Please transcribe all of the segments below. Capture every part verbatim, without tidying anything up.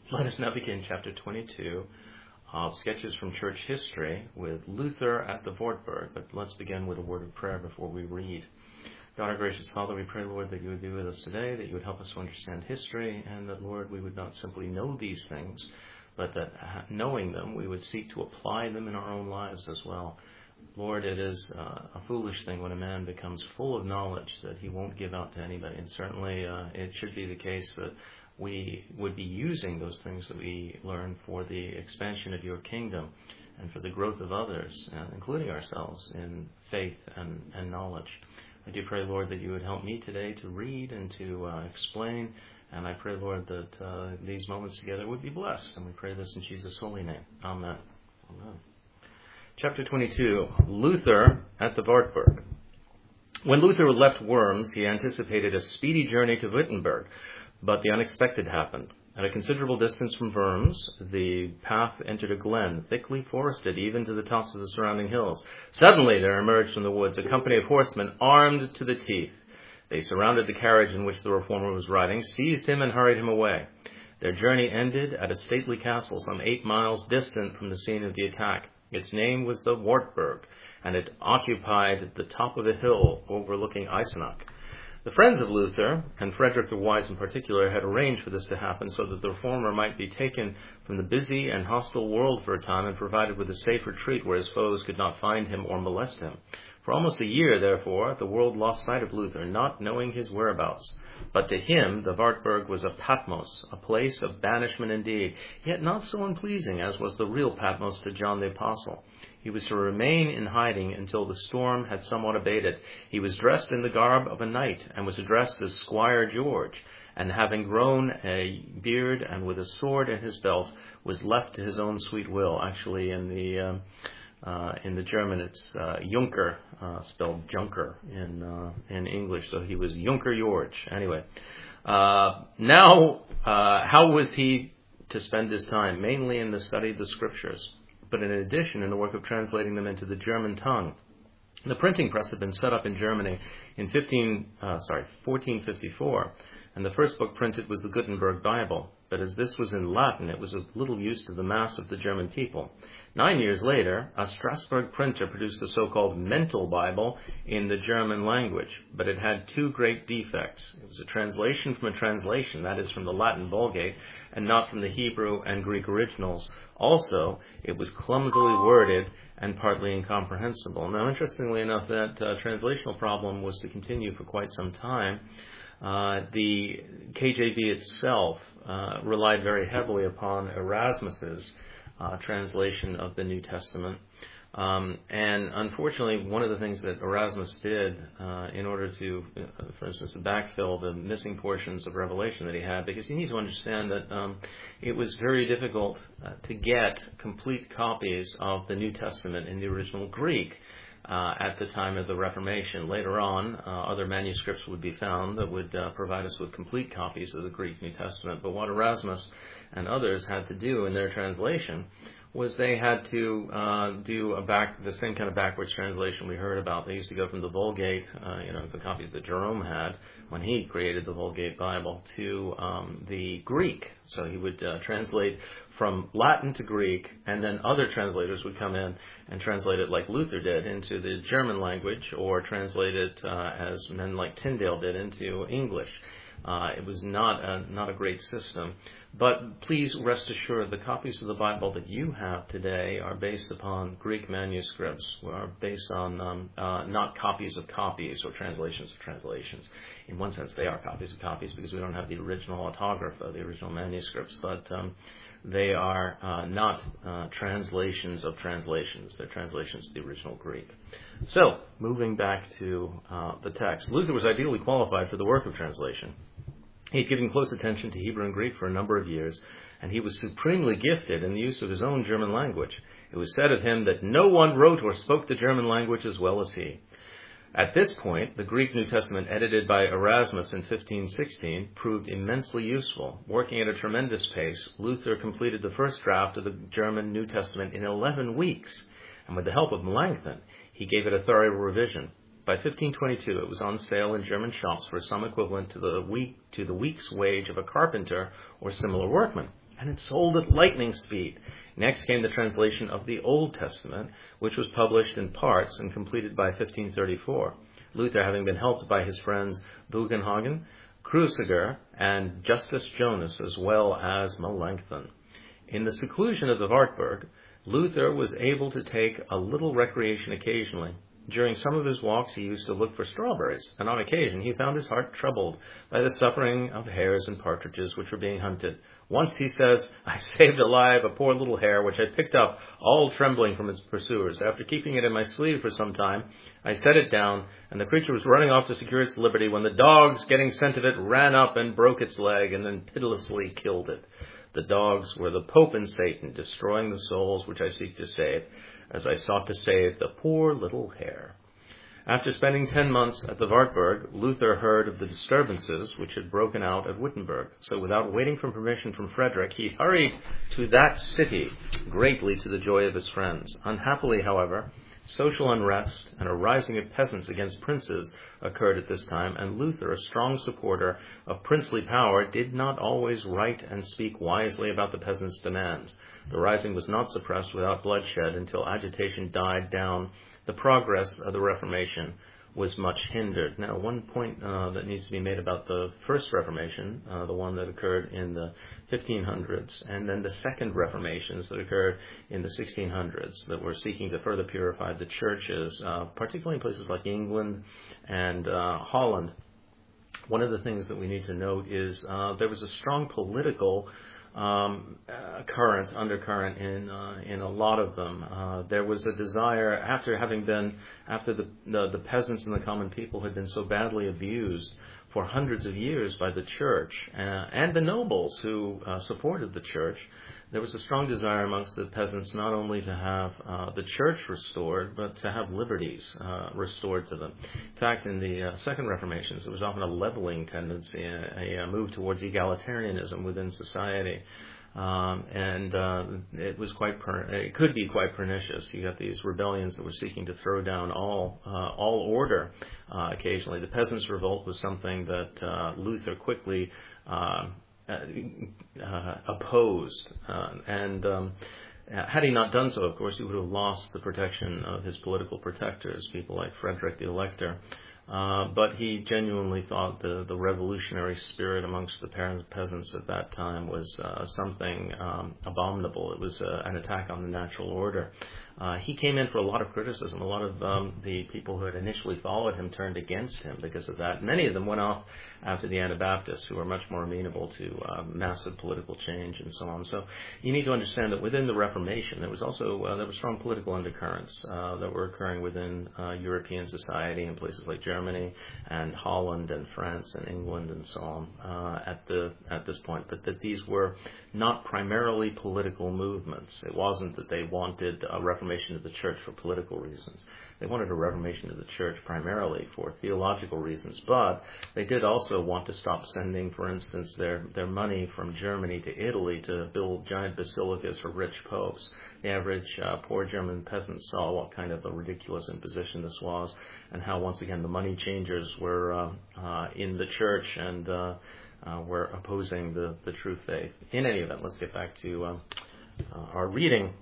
Let us now begin chapter twenty-two of Sketches from Church History with Luther at the Wartburg. But let's begin with a word of prayer before we read. God, our gracious Father, we pray, Lord, that you would be with us today, that you would help us to understand history, and that, Lord, we would not simply know these things, but that knowing them, we would seek to apply them in our own lives as well. Lord, it is uh, a foolish thing when a man becomes full of knowledge that he won't give out to anybody. And certainly uh, it should be the case that we would be using those things that we learn for the expansion of your kingdom and for the growth of others, uh, including ourselves, in faith and, and knowledge. I do pray, Lord, that you would help me today to read and to uh, explain. And I pray, Lord, that uh, these moments together would be blessed. And we pray this in Jesus' holy name. Amen. Amen. Chapter twenty-two, Luther at the Wartburg. When Luther left Worms, he anticipated a speedy journey to Wittenberg, but the unexpected happened. At a considerable distance from Worms, the path entered a glen, thickly forested even to the tops of the surrounding hills. Suddenly there emerged from the woods a company of horsemen armed to the teeth. They surrounded the carriage in which the reformer was riding, seized him, and hurried him away. Their journey ended at a stately castle some eight miles distant from the scene of the attack. Its name was the Wartburg, and it occupied the top of a hill overlooking Eisenach. The friends of Luther, and Frederick the Wise in particular, had arranged for this to happen so that the reformer might be taken from the busy and hostile world for a time and provided with a safe retreat where his foes could not find him or molest him. For almost a year, therefore, the world lost sight of Luther, not knowing his whereabouts. But to him, the Wartburg was a Patmos, a place of banishment indeed, yet not so unpleasing as was the real Patmos to John the Apostle. He was to remain in hiding until the storm had somewhat abated. He was dressed in the garb of a knight, and was addressed as Squire George, and having grown a beard and with a sword in his belt, was left to his own sweet will. Actually, in the um, uh, in the German, it's uh, Junker, uh, spelled Junker in uh, in English. So he was Junker George. Anyway, uh, now uh, how was he to spend his time? Mainly in the study of the Scriptures, but in addition in the work of translating them into the German tongue. The printing press had been set up in Germany in fifteen, uh, sorry, fourteen fifty-four, and the first book printed was the Gutenberg Bible. But as this was in Latin, it was of little use to the mass of the German people. Nine years later, a Strasbourg printer produced the so-called Mental Bible in the German language, but it had two great defects. It was a translation from a translation, that is from the Latin Vulgate, and not from the Hebrew and Greek originals. Also, it was clumsily worded and partly incomprehensible. Now, interestingly enough, that uh, translational problem was to continue for quite some time. Uh, the K J V itself uh, relied very heavily upon Erasmus's uh, translation of the New Testament. Um, and unfortunately, one of the things that Erasmus did uh, in order to, uh, for instance, to backfill the missing portions of Revelation that he had, because you need to understand that um, it was very difficult uh, to get complete copies of the New Testament in the original Greek uh, at the time of the Reformation. Later on, uh, other manuscripts would be found that would uh, provide us with complete copies of the Greek New Testament. But what Erasmus and others had to do in their translation was they had to uh, do a back the same kind of backwards translation we heard about. They used to go from the Vulgate, uh, you know, the copies that Jerome had when he created the Vulgate Bible, to um, the Greek. So he would uh, translate from Latin to Greek, and then other translators would come in and translate it like Luther did into the German language, or translate it uh, as men like Tyndale did into English. Uh, it was not a, not a great system. But please rest assured, the copies of the Bible that you have today are based upon Greek manuscripts, are based on um, uh, not copies of copies or translations of translations. In one sense, they are copies of copies because we don't have the original autograph, the original manuscripts, but um, they are uh, not uh, translations of translations. They're translations of the original Greek. So, moving back to uh, the text, Luther was ideally qualified for the work of translation. He had given close attention to Hebrew and Greek for a number of years, and he was supremely gifted in the use of his own German language. It was said of him that no one wrote or spoke the German language as well as he. At this point, the Greek New Testament, edited by Erasmus in fifteen sixteen, proved immensely useful. Working at a tremendous pace, Luther completed the first draft of the German New Testament in eleven weeks, and with the help of Melanchthon, he gave it a thorough revision. By fifteen twenty-two, it was on sale in German shops for some equivalent to the week to the week's wage of a carpenter or similar workman. and it sold at lightning speed. Next came the translation of the Old Testament, which was published in parts and completed by fifteen thirty-four. Luther, having been helped by his friends Bugenhagen, Cruciger, and Justus Jonas, as well as Melanchthon. In the seclusion of the Wartburg, Luther was able to take a little recreation occasionally. During some of his walks, he used to look for strawberries, and on occasion he found his heart troubled by the suffering of hares and partridges which were being hunted. Once, he says, I saved alive a poor little hare which I picked up, all trembling from its pursuers. After keeping it in my sleeve for some time, I set it down, and the creature was running off to secure its liberty when the dogs, getting scent of it, ran up and broke its leg and then pitilessly killed it. The dogs were the Pope and Satan, destroying the souls which I seek to save, as I sought to save the poor little hare. After spending ten months at the Wartburg, Luther heard of the disturbances which had broken out at Wittenberg. So without waiting for permission from Frederick, he hurried to that city, greatly to the joy of his friends. Unhappily, however, social unrest and a rising of peasants against princes occurred at this time, and Luther, a strong supporter of princely power, did not always write and speak wisely about the peasants' demands. The rising was not suppressed without bloodshed until agitation died down. The progress of the Reformation was much hindered. Now, one point uh, that needs to be made about the First Reformation, uh, the one that occurred in the fifteen hundreds, and then the Second Reformations that occurred in the sixteen hundreds, that were seeking to further purify the churches, uh, particularly in places like England and uh, Holland. One of the things that we need to note is uh, there was a strong political Um, uh, current, undercurrent in uh, in a lot of them. Uh, there was a desire, after having been, after the, the the peasants and the common people had been so badly abused for hundreds of years by the church uh, and the nobles who uh, supported the church, there was a strong desire amongst the peasants not only to have uh, the church restored, but to have liberties uh, restored to them. In fact, in the uh, Second Reformations, there was often a leveling tendency, a, a move towards egalitarianism within society. Um, and uh, it was quite per- it could be quite pernicious. You got these rebellions that were seeking to throw down all uh, all order. Uh, occasionally, the peasants' revolt was something that uh, Luther quickly Uh, uh, opposed, uh, and um, had he not done so, of course, he would have lost the protection of his political protectors, people like Frederick the Elector. Uh, but he genuinely thought the, the revolutionary spirit amongst the peasants at that time was uh, something um, abominable. It was uh, an attack on the natural order. Uh, he came in for a lot of criticism. A lot of um, the people who had initially followed him turned against him because of that. Many of them went off after the Anabaptists, who were much more amenable to uh, massive political change and so on. So you need to understand that within the Reformation, there was also uh, there were strong political undercurrents uh, that were occurring within uh, European society in places like Germany and Holland and France and England and so on uh, at the at this point. But that these were not primarily political movements. It wasn't that they wanted a reformation of the church for political reasons. They wanted a reformation of the church primarily for theological reasons, but they did also want to stop sending, for instance, their, their money from Germany to Italy to build giant basilicas for rich popes. The average uh, poor German peasant saw what kind of a ridiculous imposition this was, and how, once again, the money changers were uh, uh, in the church and uh, uh, were opposing the, the true faith. In any event, let's get back to uh, uh, our reading.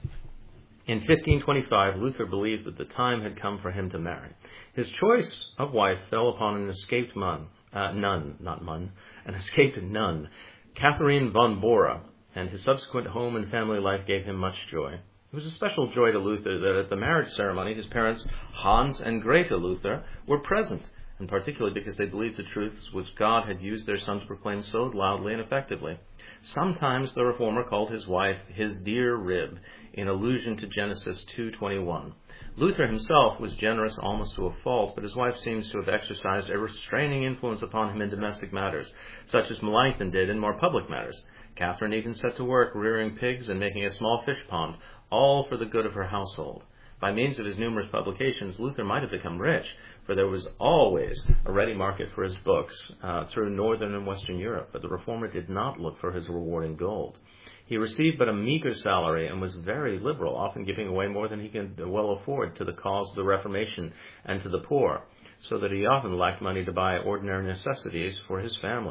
In fifteen twenty-five, Luther believed that the time had come for him to marry. His choice of wife fell upon an escaped nun, uh, nun, not mun, an escaped nun, Catherine von Bora, and his subsequent home and family life gave him much joy. It was a special joy to Luther that at the marriage ceremony, his parents, Hans and Grete Luther, were present, and particularly because they believed the truths which God had used their son to proclaim so loudly and effectively. Sometimes the reformer called his wife his dear rib, in allusion to Genesis two twenty-one. Luther himself was generous almost to a fault, but his wife seems to have exercised a restraining influence upon him in domestic matters, such as Melanchthon did in more public matters. Catherine even set to work rearing pigs and making a small fish pond, all for the good of her household. By means of his numerous publications, Luther might have become rich, for there was always a ready market for his books uh, through northern and western Europe, but the reformer did not look for his reward in gold. He received but a meager salary and was very liberal, often giving away more than he could well afford to the cause of the Reformation and to the poor, so that he often lacked money to buy ordinary necessities for his family.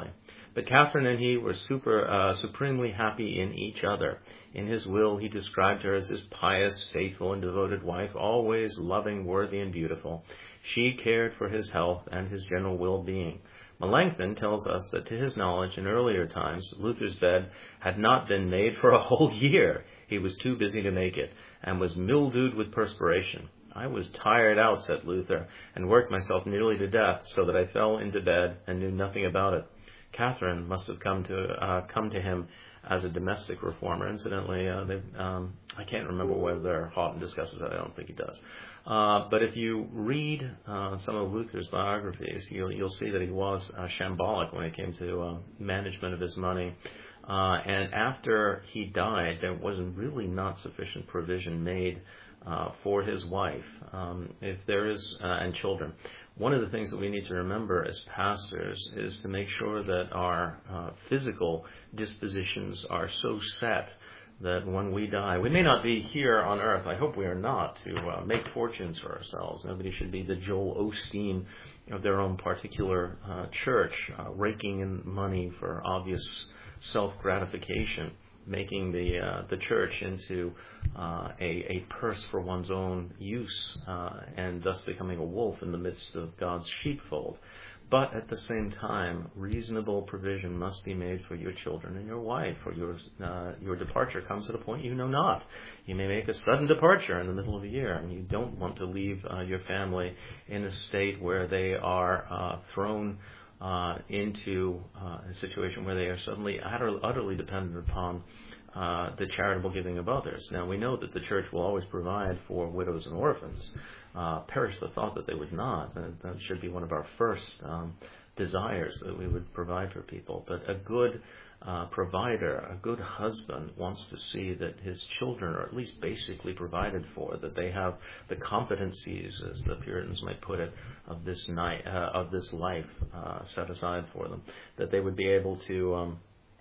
But Catherine and he were super, uh, supremely happy in each other. In his will, he described her as his pious, faithful, and devoted wife, always loving, worthy, and beautiful. She cared for his health and his general well-being. Melanchthon tells us that to his knowledge, in earlier times, Luther's bed had not been made for a whole year. He was too busy to make it, and was mildewed with perspiration. I was tired out, said Luther, and worked myself nearly to death, so that I fell into bed and knew nothing about it. Catherine must have come to uh, come to him as a domestic reformer. Incidentally, uh, they, um, I can't remember whether Houghton discusses that. I don't think he does. Uh, but if you read uh, some of Luther's biographies, you'll, you'll see that he was uh, shambolic when it came to uh, management of his money. Uh, and after he died, there was really not sufficient provision made uh, for his wife, um, if there is, uh, and children. One of the things that we need to remember as pastors is to make sure that our uh, physical dispositions are so set that when we die, we may not be here on earth, I hope we are not, to uh, make fortunes for ourselves. Nobody should be the Joel Osteen of their own particular uh, church, uh, raking in money for obvious self-gratification, making the uh, the church into uh, a, a purse for one's own use, uh, and thus becoming a wolf in the midst of God's sheepfold. But at the same time, reasonable provision must be made for your children and your wife, or your uh, your departure comes at a point you know not. You may make a sudden departure in the middle of the year, and you don't want to leave uh, your family in a state where they are uh, thrown uh, into uh, a situation where they are suddenly utter, utterly dependent upon uh, the charitable giving of others. Now, we know that the church will always provide for widows and orphans. Uh, perish the thought that they would not. That, that should be one of our first um, desires, that we would provide for people. But a good uh, provider, a good husband, wants to see that his children are at least basically provided for, that they have the competencies, as the Puritans might put it, of this night, uh, of this life uh, set aside for them, that they would be able to um,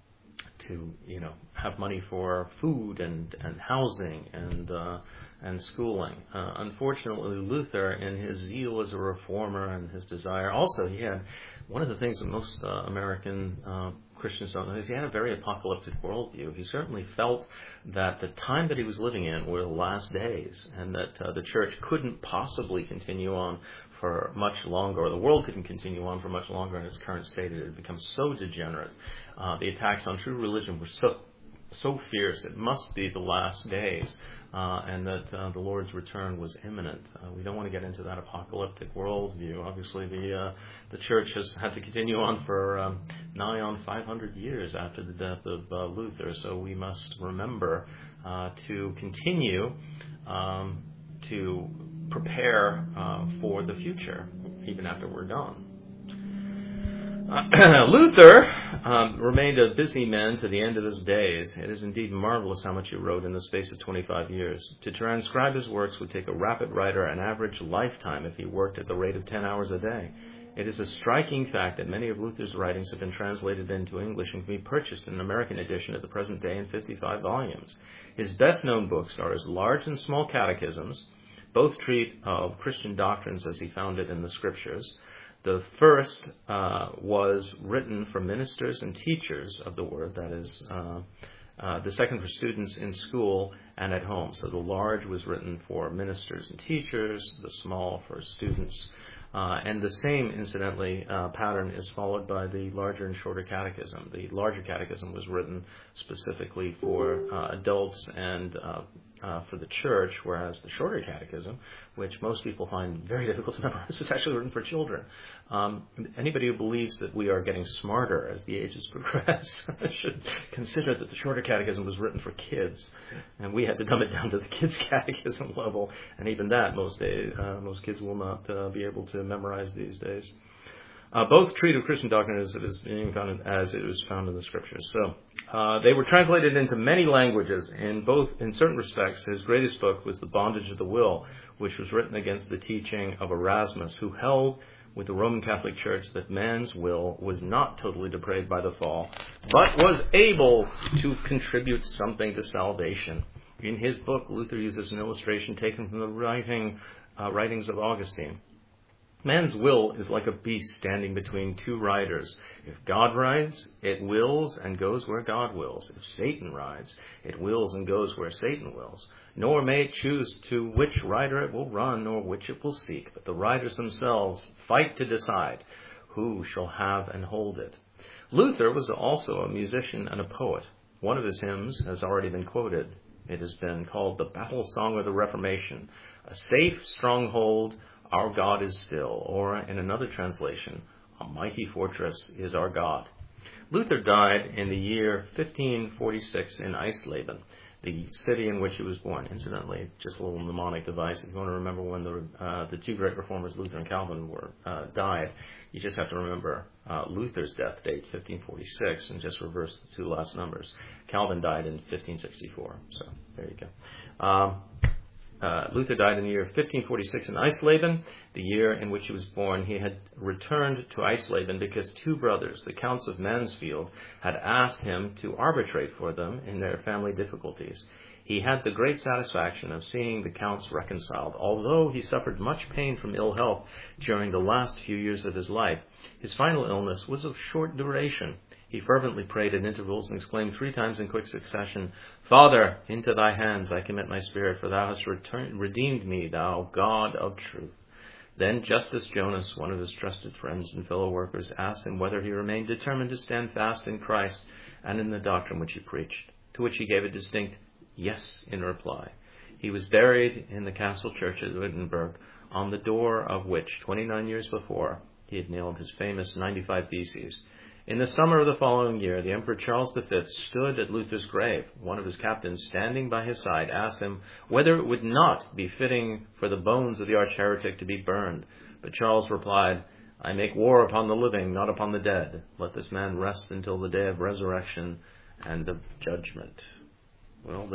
to you know have money for food and and housing and uh, and schooling. Uh, unfortunately, Luther, in his zeal as a reformer and his desire, also he had one of the things that most uh, American uh, Christians don't know is he had a very apocalyptic worldview. He certainly felt that the time that he was living in were the last days, and that uh, the church couldn't possibly continue on for much longer, or the world couldn't continue on for much longer in its current state. It had become so degenerate. Uh, the attacks on true religion were so so fierce. It must be the last days, uh, and that uh, the Lord's return was imminent. Uh, we don't want to get into that apocalyptic worldview. Obviously, the uh, the church has had to continue on for um, nigh on five hundred years after the death of uh, Luther. So we must remember uh, to continue um, to prepare uh, for the future, even after we're gone. Uh, Luther um, remained a busy man to the end of his days. It is indeed marvelous how much he wrote in the space of twenty-five years. To transcribe his works would take a rapid writer an average lifetime if he worked at the rate of ten hours a day. It is a striking fact that many of Luther's writings have been translated into English and can be purchased in an American edition at the present day in fifty-five volumes. His best-known books are his large and small catechisms. Both treat of Christian doctrines as he found it in the Scriptures. The first uh, was written for ministers and teachers of the Word, that is, uh, uh, the second for students in school and at home. So the large was written for ministers and teachers, the small for students. Uh, and the same, incidentally, uh, pattern is followed by the larger and shorter catechism. The larger catechism was written specifically for uh, adults and uh, uh, for the church, whereas the shorter catechism, which most people find very difficult to memorize, was actually written for children. Um, anybody who believes that we are getting smarter as the ages progress should consider that the shorter catechism was written for kids, and we had to dumb it down to the kids' catechism level, and even that most days, uh, most kids will not uh, be able to memorize these days. Uh, both treat of Christian doctrine as it is being found as it was found in the Scriptures. So uh, they were translated into many languages. In both, in certain respects, his greatest book was The Bondage of the Will, which was written against the teaching of Erasmus, who held with the Roman Catholic Church that man's will was not totally depraved by the fall, but was able to contribute something to salvation. In his book, Luther uses an illustration taken from the writing, uh, writings of Augustine. Man's will is like a beast standing between two riders. If God rides, it wills and goes where God wills. If Satan rides, it wills and goes where Satan wills. Nor may it choose to which rider it will run, nor which it will seek. But the riders themselves fight to decide who shall have and hold it. Luther was also a musician and a poet. One of his hymns has already been quoted. It has been called the Battle Song of the Reformation. A safe stronghold, our God is still, or in another translation, a mighty fortress is our God. Luther died in the year fifteen forty-six in Eisleben, the city in which he was born. Incidentally, just a little mnemonic device. If you want to remember when the uh, the two great reformers, Luther and Calvin, were uh, died, you just have to remember uh, Luther's death date, fifteen forty-six, and just reverse the two last numbers. Calvin died in fifteen sixty-four. So there you go. Um, Uh, Luther died in the year fifteen forty-six in Eisleben, the year in which he was born. He had returned to Eisleben because two brothers, the Counts of Mansfield, had asked him to arbitrate for them in their family difficulties. He had the great satisfaction of seeing the Counts reconciled. Although he suffered much pain from ill health during the last few years of his life, his final illness was of short duration. He fervently prayed at intervals and exclaimed three times in quick succession, "Father, into thy hands I commit my spirit, for thou hast returned, redeemed me, thou God of truth." Then Justus Jonas, one of his trusted friends and fellow workers, asked him whether he remained determined to stand fast in Christ and in the doctrine which he preached, to which he gave a distinct yes in reply. He was buried in the castle church at Wittenberg, on the door of which, twenty-nine years before, he had nailed his famous ninety-five Theses. In the summer of the following year, the Emperor Charles the Fifth stood at Luther's grave. One of his captains, standing by his side, asked him whether it would not be fitting for the bones of the arch-heretic to be burned. But Charles replied, "I make war upon the living, not upon the dead. Let this man rest until the day of resurrection and of judgment." Well,